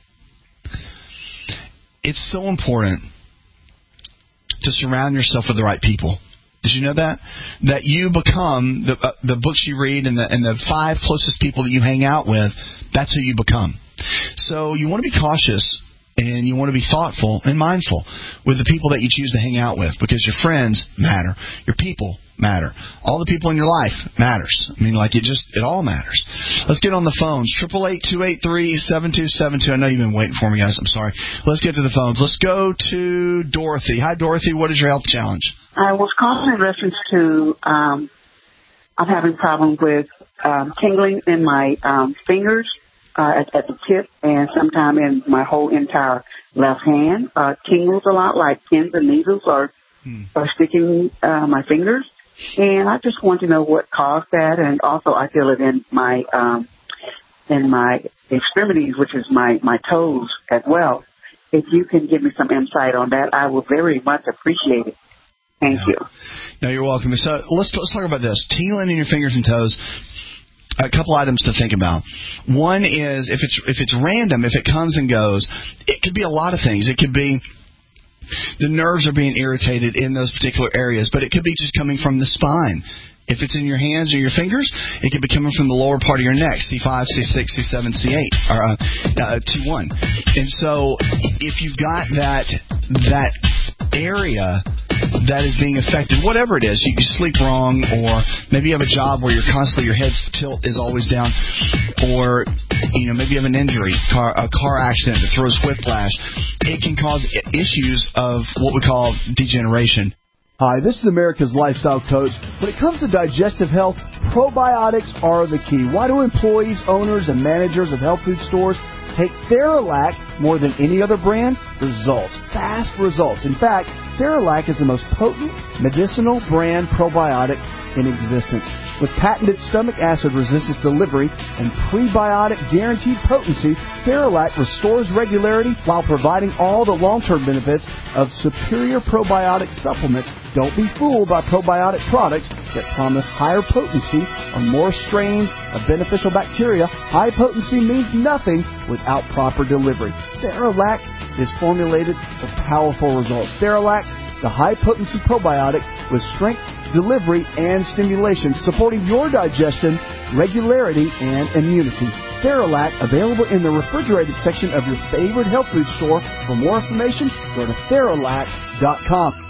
It's so important to surround yourself with the right people. Did you know that? That you become the books you read and the 5 closest people that you hang out with, that's who you become. So you want to be cautious and you want to be thoughtful and mindful with the people that you choose to hang out with, because your friends matter. Your people matter. All the people in your life matters. I mean, like it all matters. Let's get on the phones. 888-283-7272. I know you've been waiting for me, guys. I'm sorry. Let's get to the phones. Let's go to Dorothy. Hi, Dorothy. What is your health challenge? I was calling in reference to I'm having problems with tingling in my fingers at the tip and sometime in my whole entire left hand. Tingles a lot, like pins and needles are sticking my fingers. And I just want to know what caused that. And also I feel it in my extremities, which is my toes as well. if you can give me some insight on that, I would very much appreciate it. Thank you. No, you're welcome. So let's talk about this. Tingling in your fingers and toes. A couple items to think about. One is if it's random, if it comes and goes, it could be a lot of things. It could be the nerves are being irritated in those particular areas, but it could be just coming from the spine. If it's in your hands or your fingers, it could be coming from the lower part of your neck, C5, C6, C7, C8, or T1. And so if you've got that area that is being affected, whatever it is, you sleep wrong, or maybe you have a job where your head's tilt is always down, or maybe you have an injury, a car accident that throws whiplash, it can cause issues of what we call degeneration. Hi, this is America's Lifestyle Coach. When it comes to digestive health, probiotics are the key. Why do employees, owners, and managers of health food stores take Theralac more than any other brand? Results. Fast results. In fact, Theralac is the most potent medicinal brand probiotic in existence. With patented stomach acid resistance delivery and prebiotic guaranteed potency, Theralac restores regularity while providing all the long-term benefits of superior probiotic supplements. Don't be fooled by probiotic products that promise higher potency or more strains of beneficial bacteria. High potency means nothing without proper delivery. Theralac is formulated for powerful results. Theralac, the high-potency probiotic with strength, delivery, and stimulation, supporting your digestion, regularity, and immunity. Theralac, available in the refrigerated section of your favorite health food store. For more information, go to Theralac.com.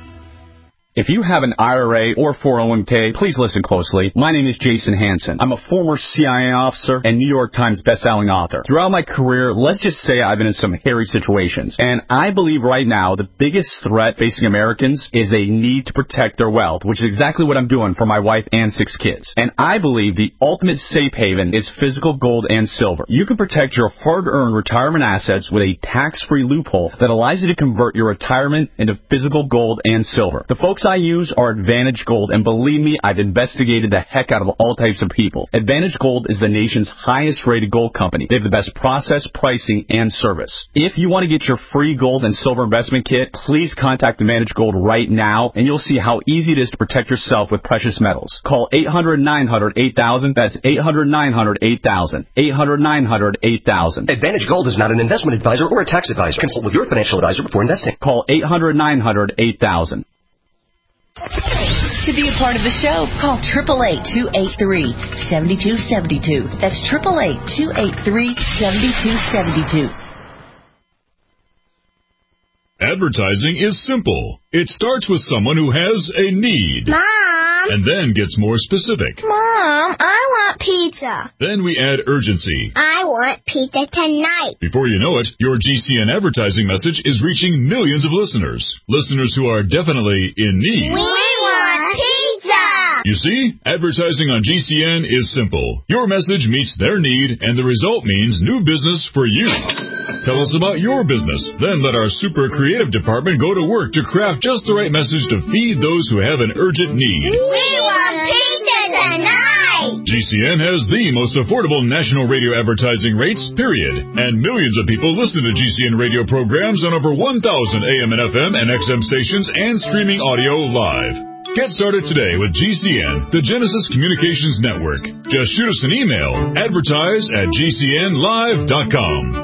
If you have an IRA or 401k, please listen closely. My name is Jason Hansen. I'm a former CIA officer and New York Times bestselling author. Throughout my career, let's just say I've been in some hairy situations. And I believe right now the biggest threat facing Americans is they need to protect their wealth, which is exactly what I'm doing for my wife and 6 kids. And I believe the ultimate safe haven is physical gold and silver. You can protect your hard-earned retirement assets with a tax-free loophole that allows you to convert your retirement into physical gold and silver. The folks I use are Advantage Gold, and believe me, I've investigated the heck out of all types of people. Advantage Gold is the nation's highest rated gold company. They have the best process, pricing, and service. If you want to get your free gold and silver investment kit, please contact Advantage Gold right now, and you'll see how easy it is to protect yourself with precious metals. Call 800-900-8000. That's 800-900-8000. 800-900-8000. Advantage Gold is not an investment advisor or a tax advisor. Consult with your financial advisor before investing. Call 800-900-8000. To be a part of the show, call 888-283-7272. That's 888-283-7272. Advertising is simple. It starts with someone who has a need. Mom! And then gets more specific. Mom, I want pizza. Then we add urgency. I want pizza tonight. Before you know it, your GCN advertising message is reaching millions of listeners. Listeners who are definitely in need. We want pizza! You see, advertising on GCN is simple. Your message meets their need, and the result means new business for you. Tell us about your business. Then let our super creative department go to work to craft just the right message to feed those who have an urgent need. We want pizza tonight! GCN has the most affordable national radio advertising rates, period. And millions of people listen to GCN radio programs on over 1,000 AM and FM and XM stations and streaming audio live. Get started today with GCN, the Genesis Communications Network. Just shoot us an email, advertise@gcnlive.com.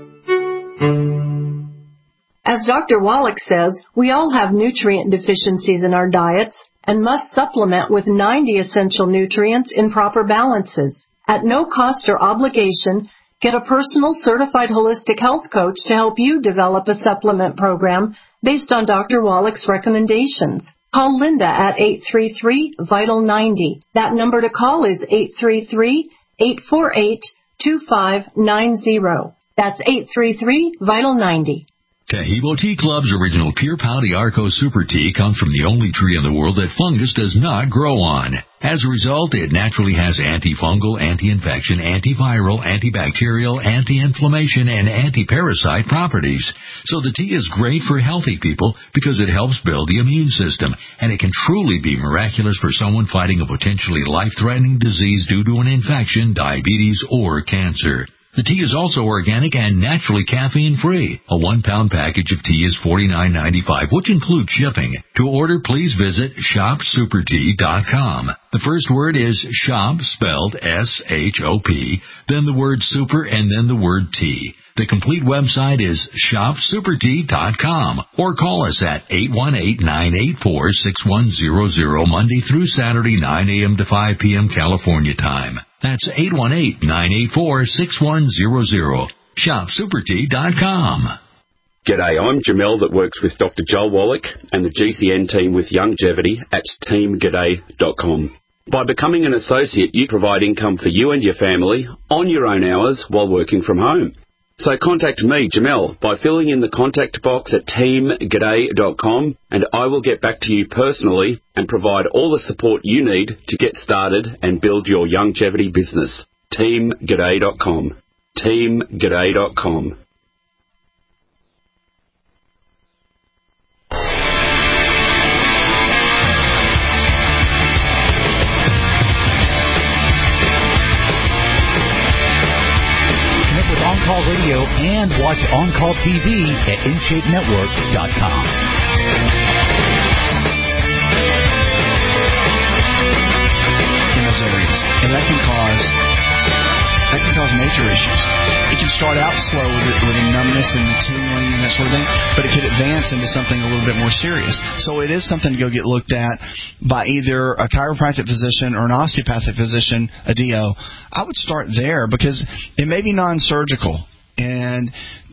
As Dr. Wallach says, we all have nutrient deficiencies in our diets and must supplement with 90 essential nutrients in proper balances. At no cost or obligation, get a personal certified holistic health coach to help you develop a supplement program based on Dr. Wallach's recommendations. Call Linda at 833-VITAL-90. That number to call is 833-848-2590. That's 833-VITAL-90. Taheebo Tea Club's original Pure Pau Arco Super Tea comes from the only tree in the world that fungus does not grow on. As a result, it naturally has antifungal, anti-infection, antiviral, antibacterial, anti-inflammation, and anti-parasite properties. So the tea is great for healthy people because it helps build the immune system, and it can truly be miraculous for someone fighting a potentially life-threatening disease due to an infection, diabetes, or cancer. The tea is also organic and naturally caffeine-free. A 1-pound package of tea is $49.95, which includes shipping. To order, please visit shopsupertea.com. The first word is shop, spelled S-H-O-P, then the word super, and then the word tea. The complete website is shopsupertea.com, or call us at 818-984-6100, Monday through Saturday, 9 a.m. to 5 p.m. California time. That's 818-984-6100. ShopSuperTea.com. G'day, I'm Jamel that works with Dr. Joel Wallach and the GCN team with Longevity at teamg'day.com. By becoming an associate, you provide income for you and your family on your own hours while working from home. So contact me, Jamel, by filling in the contact box at teamg'day.com, and I will get back to you personally and provide all the support you need to get started and build your longevity business. teamg'day.com. teamg'day.com. On-Call Radio and watch On-Call TV at InShapeNetwork.com. In those areas. And that can cause major issues. It can start out slow with the numbness and the tingling and that sort of thing, but it could advance into something a little bit more serious. So it is something to go get looked at by either a chiropractic physician or an osteopathic physician, a DO. I would start there because it may be non-surgical, and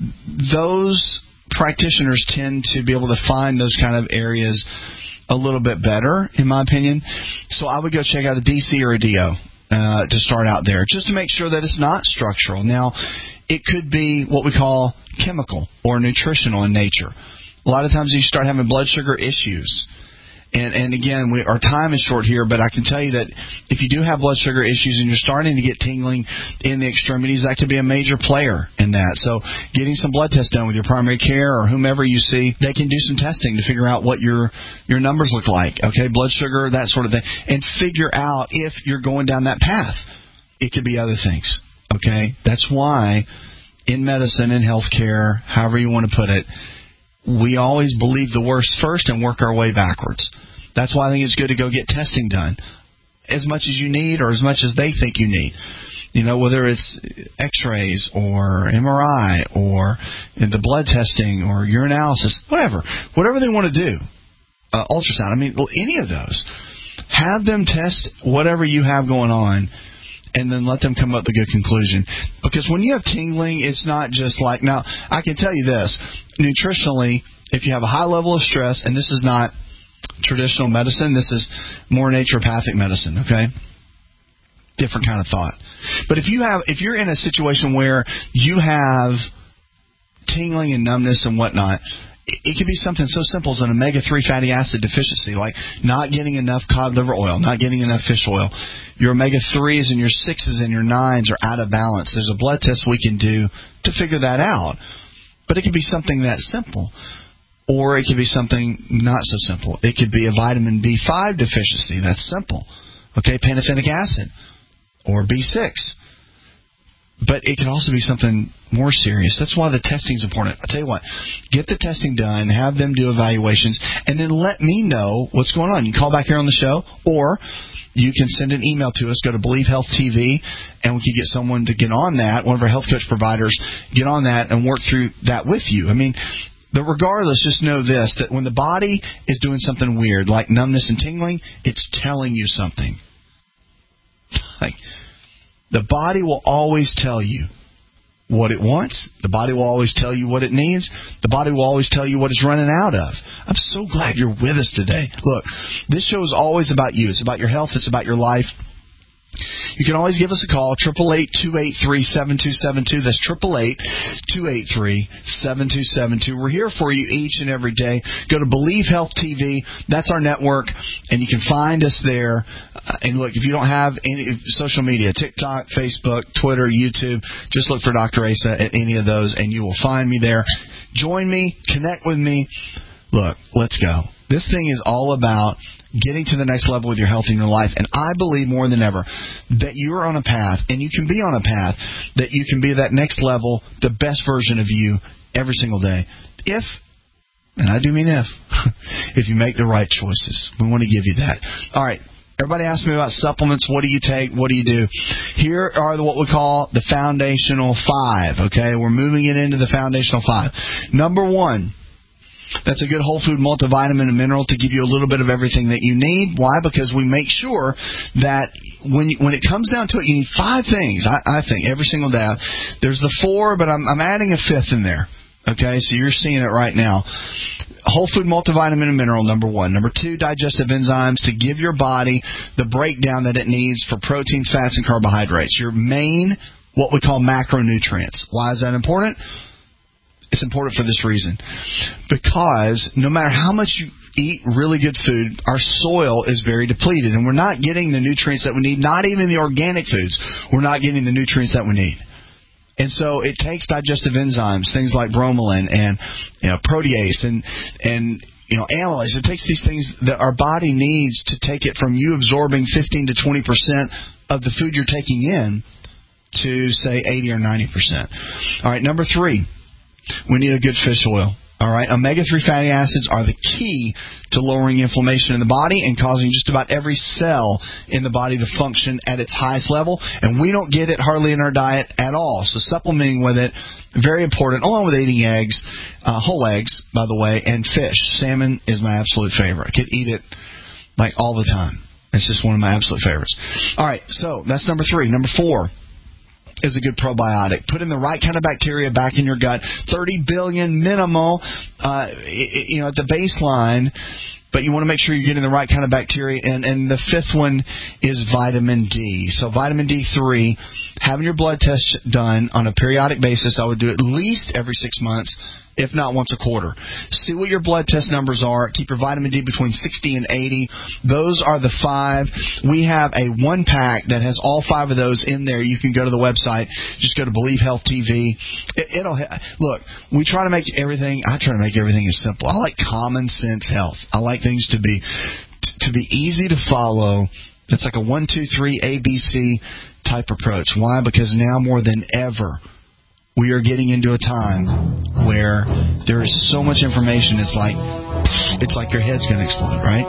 those practitioners tend to be able to find those kind of areas a little bit better, in my opinion. So I would go check out a DC or a DO. To start out there, just to make sure that it's not structural. Now, it could be what we call chemical or nutritional in nature. A lot of times you start having blood sugar issues. And again, our time is short here, but I can tell you that if you do have blood sugar issues and you're starting to get tingling in the extremities, that could be a major player in that. So getting some blood tests done with your primary care or whomever you see, they can do some testing to figure out what your numbers look like, okay, blood sugar, that sort of thing, and figure out if you're going down that path. It could be other things, okay? That's why in medicine and healthcare, however you want to put it, we always believe the worst first and work our way backwards. That's why I think it's good to go get testing done as much as you need or as much as they think you need. You know, whether it's x-rays or MRI or the blood testing or urinalysis, whatever they want to do, ultrasound, I mean, any of those. Have them test whatever you have going on, and then let them come up with a good conclusion. Because when you have tingling, it's not just like... Now, I can tell you this. Nutritionally, if you have a high level of stress, and this is not traditional medicine, this is more naturopathic medicine, okay? Different kind of thought. But if you're in a situation where you have tingling and numbness and whatnot, it could be something so simple as an omega-3 fatty acid deficiency, like not getting enough cod liver oil, not getting enough fish oil. Your omega-3s and your 6s and your 9s are out of balance. There's a blood test we can do to figure that out. But it could be something that simple. Or it could be something not so simple. It could be a vitamin B5 deficiency. That's simple. Okay, pantothenic acid. Or B6. But it can also be something more serious. That's why the testing is important. I'll tell you what, get the testing done, have them do evaluations, and then let me know what's going on. You can call back here on the show, or you can send an email to us. Go to Believe Health TV, and we can get someone to get on that, one of our health coach providers, get on that and work through that with you. I mean, but regardless, just know this, that when the body is doing something weird, like numbness and tingling, it's telling you something. Like, the body will always tell you what it wants. The body will always tell you what it needs. The body will always tell you what it's running out of. I'm so glad you're with us today. Look, this show is always about you. It's about your health. It's about your life. You can always give us a call, 888-283-7272. That's 888-283-7272. We're here for you each and every day. Go to Believe Health TV. That's our network, and you can find us there. And look, if you don't have any social media, TikTok, Facebook, Twitter, YouTube, just look for Dr. Asa at any of those, and you will find me there. Join me. Connect with me. Look, let's go. This thing is all about getting to the next level with your health in your life. And I believe more than ever that you're on a path, and you can be on a path, that you can be that next level, the best version of you every single day. If, and I do mean if you make the right choices. We want to give you that. All right. Everybody asks me about supplements. What do you take? What do you do? Here are what we call the foundational 5. Okay, we're moving it into the foundational 5. Number 1, that's a good whole food multivitamin and mineral to give you a little bit of everything that you need. Why? Because we make sure that when it comes down to it, you need 5 things. I think every single day. There's the 4, but I'm adding a 5th in there. Okay, so you're seeing it right now. Whole food multivitamin and mineral, number 1. Number 2, digestive enzymes to give your body the breakdown that it needs for proteins, fats, and carbohydrates. Your main, what we call macronutrients. Why is that important? It's important for this reason. Because no matter how much you eat really good food, our soil is very depleted. And we're not getting the nutrients that we need. Not even the organic foods. We're not getting the nutrients that we need. And so it takes digestive enzymes, things like bromelain and protease and amylase. It takes these things that our body needs to take it from you absorbing 15 to 20% of the food you're taking in to, say, 80 or 90%. All right, number 3, we need a good fish oil. All right, omega-3 fatty acids are the key to lowering inflammation in the body and causing just about every cell in the body to function at its highest level. And we don't get it hardly in our diet at all. So supplementing with it, very important, along with eating eggs, whole eggs, by the way, and fish. Salmon is my absolute favorite. I could eat it like all the time. It's just one of my absolute favorites. All right, so that's number 3. Number 4 is a good probiotic. Put in the right kind of bacteria back in your gut. 30 billion minimal, at the baseline. But you want to make sure you're getting the right kind of bacteria. And the 5th one is vitamin D. So vitamin D3, having your blood test done on a periodic basis. I would do at least every 6 months, if not once a quarter. See what your blood test numbers are. Keep your vitamin D between 60 and 80. Those are the 5. We have a 1-pack that has all 5 of those in there. You can go to the website. Just go to Believe Health TV. Look, I try to make everything as simple. I like common sense health. I like things to be easy to follow. It's like a 1, 2, 3 ABC type approach. Why? Because now more than ever, we are getting into a time where there is so much information, it's like your head's going to explode, right?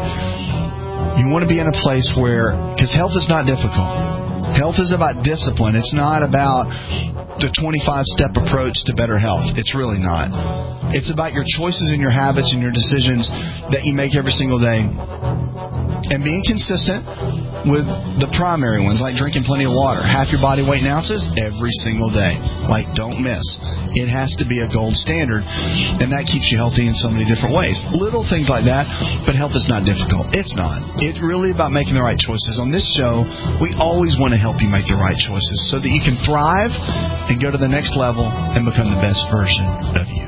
You want to be in a place where, because health is not difficult. Health is about discipline. It's not about the 25-step approach to better health. It's really not. It's about your choices and your habits and your decisions that you make every single day. And being consistent with the primary ones, like drinking plenty of water. Half your body weight in ounces every single day. Like, don't miss. It has to be a gold standard, and that keeps you healthy in so many different ways. Little things like that, but health is not difficult. It's not. It's really about making the right choices. On this show, we always want to help you make the right choices so that you can thrive and go to the next level and become the best version of you.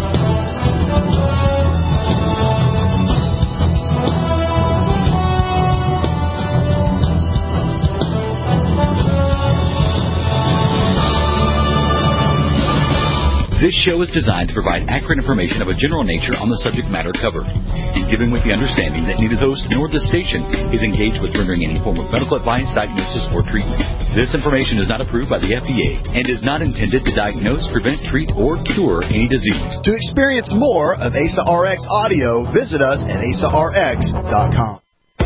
This show is designed to provide accurate information of a general nature on the subject matter covered, given with the understanding that neither host nor the station is engaged with rendering any form of medical advice, diagnosis, or treatment. This information is not approved by the FDA and is not intended to diagnose, prevent, treat, or cure any disease. To experience more of Asa RX audio, visit us at asarx.com.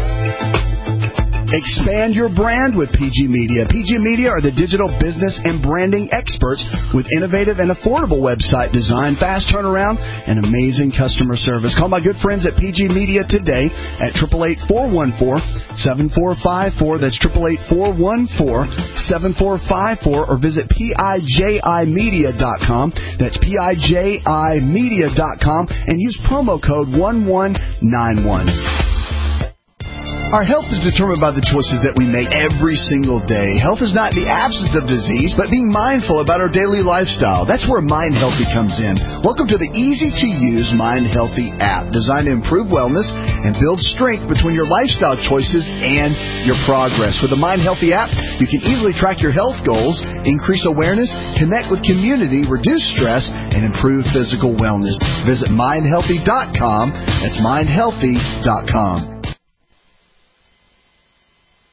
Expand your brand with PG Media. PG Media are the digital business and branding experts with innovative and affordable website design, fast turnaround, and amazing customer service. Call my good friends at PG Media today at 888-414-7454. That's 888-414-7454, or visit PIJImedia.com. That's PIJImedia.com, and use promo code 1191. Our health is determined by the choices that we make every single day. Health is not the absence of disease, but being mindful about our daily lifestyle. That's where Mind Healthy comes in. Welcome to the easy-to-use Mind Healthy app, designed to improve wellness and build strength between your lifestyle choices and your progress. With the Mind Healthy app, you can easily track your health goals, increase awareness, connect with community, reduce stress, and improve physical wellness. Visit mindhealthy.com. That's mindhealthy.com.